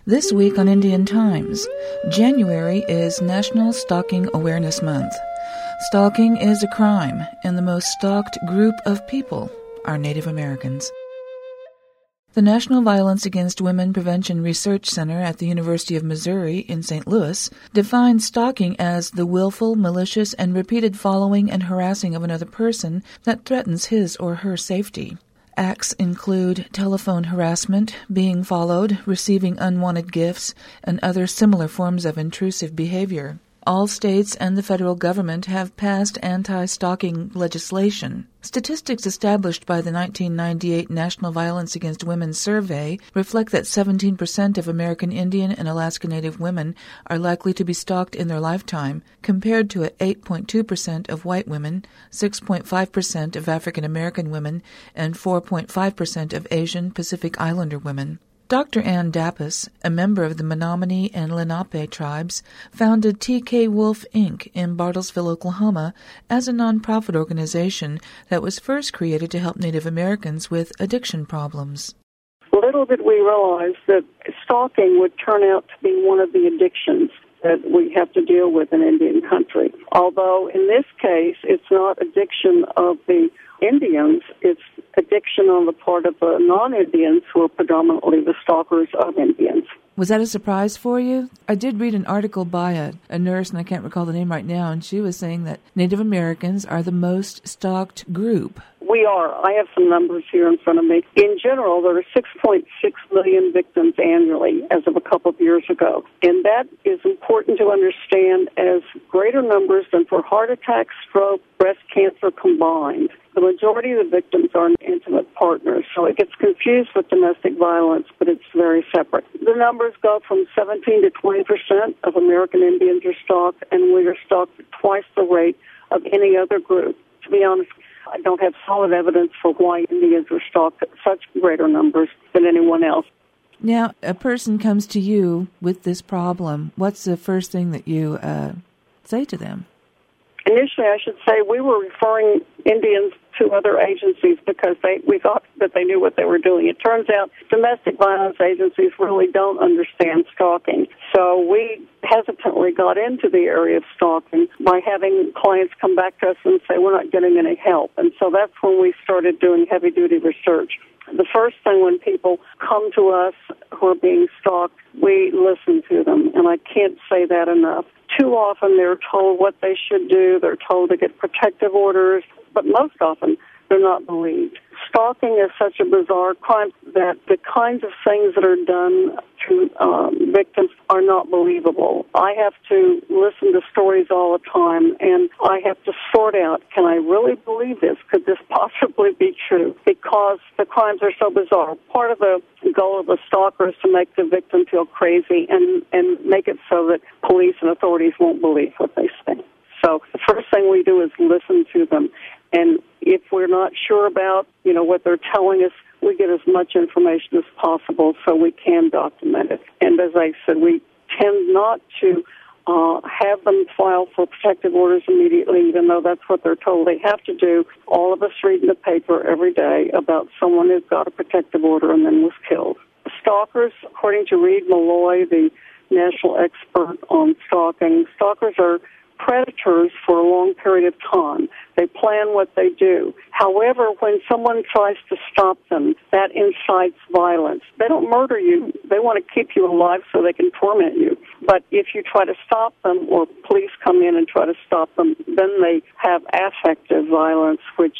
This week on Indian Times, January is National Stalking Awareness Month. Stalking is a crime, and the most stalked group of people are Native Americans. The National Violence Against Women Prevention Research Center at the University of Missouri in St. Louis defines stalking as the willful, malicious, and repeated following and harassing of another person that threatens his or her safety. Acts include telephone harassment, being followed, receiving unwanted gifts, and other similar forms of intrusive behavior. All states and the federal government have passed anti-stalking legislation. Statistics established by the 1998 National Violence Against Women Survey reflect that 17% of American Indian and Alaska Native women are likely to be stalked in their lifetime, compared to 8.2% of white women, 6.5% of African American women, and 4.5% of Asian Pacific Islander women. Dr. Ann Dappas, a member of the Menominee and Lenape tribes, founded TK Wolf, Inc. in Bartlesville, Oklahoma, as a nonprofit organization that was first created to help Native Americans with addiction problems. Little did we realize that stalking would turn out to be one of the addictions that we have to deal with in Indian country. Although in this case, it's not addiction of the Indians, it's addiction on the part of the non-Indians who are predominantly the stalkers of Indians. Was that a surprise for you? I did read an article by a nurse, and I can't recall the name right now, and she was saying that Native Americans are the most stalked group. We are. I have some numbers here in front of me. In general, there are 6.6 million victims annually as of a couple of years ago. And that is important to understand as greater numbers than for heart attack, stroke, breast cancer combined. The majority of the victims are intimate partners, so it gets confused with domestic violence, but it's very separate. The numbers go from 17 to 20% of American Indians are stalked, and we are stalked at twice the rate of any other group. To be honest, I don't have solid evidence for why Indians are stalked at such greater numbers than anyone else. Now, a person comes to you with this problem. What's the first thing that you say to them? Initially, I should say we were referring Indians to other agencies because we thought that they knew what they were doing. It turns out domestic violence agencies really don't understand stalking. So we hesitantly got into the area of stalking by having clients come back to us and say, we're not getting any help. And so that's when we started doing heavy-duty research. The first thing when people come to us who are being stalked, we listen to them, and I can't say that enough. Too often they're told what they should do, they're told to get protective orders, but most often they're not believed. Stalking is such a bizarre crime that the kinds of things that are done to victims are not believable. I have to listen to stories all the time, and I have to sort out, can I really believe this? Could this possibly be true? Because the crimes are so bizarre. Part of the goal of a stalker is to make the victim feel crazy and make it so that police and authorities won't believe what they say. So the first thing we do is listen to them. And if we're not sure about, what they're telling us, we get as much information as possible so we can document it. And as I said, we tend not to have them file for protective orders immediately, even though that's what they're told they have to do. All of us read in the paper every day about someone who got a protective order and then was killed. Stalkers, according to Reed Malloy, the national expert on stalking, stalkers are predators for a long period of time. They plan what they do. However, when someone tries to stop them, that incites violence. They don't murder you. They want to keep you alive so they can torment you. But if you try to stop them or police come in and try to stop them, then they have affective violence, which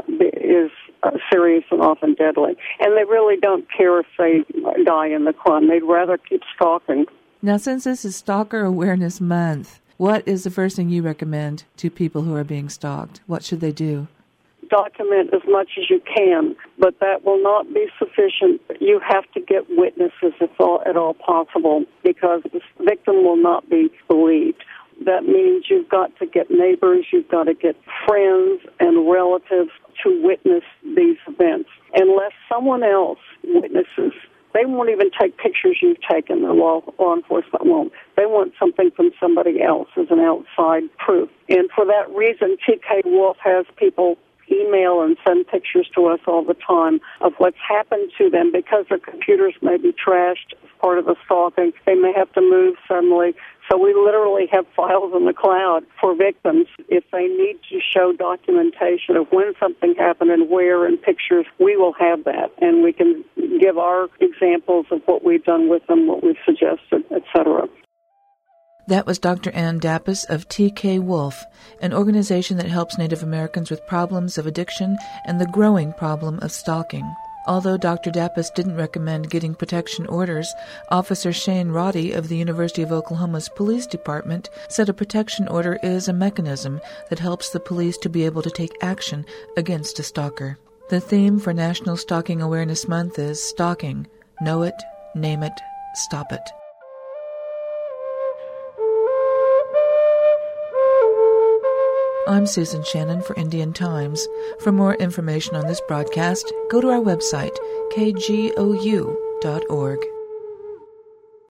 is serious and often deadly. And they really don't care if they die in the crime. They'd rather keep stalking. Now, since this is Stalker Awareness Month, what is the first thing you recommend to people who are being stalked? What should they do? Document as much as you can, but that will not be sufficient. You have to get witnesses if at all possible, because the victim will not be believed. That means you've got to get neighbors, you've got to get friends and relatives to witness these events. Unless someone else witnesses, they won't even take pictures you've taken. The law enforcement won't. They want something from somebody else as an outside proof. And for that reason, TK Wolf has people email and send pictures to us all the time of what's happened to them because their computers may be trashed as part of the stalking. They may have to move suddenly. So we literally have files in the cloud for victims. If they need to show documentation of when something happened and where and pictures, we will have that. And we can give our examples of what we've done with them, what we've suggested, etc. That was Dr. Ann Dappas of TK Wolf, an organization that helps Native Americans with problems of addiction and the growing problem of stalking. Although Dr. Dappas didn't recommend getting protection orders, Officer Shane Roddy of the University of Oklahoma's Police Department said a protection order is a mechanism that helps the police to be able to take action against a stalker. The theme for National Stalking Awareness Month is Stalking. Know it, name it, stop it. I'm Susan Shannon for Indian Times. For more information on this broadcast, go to our website, kgou.org.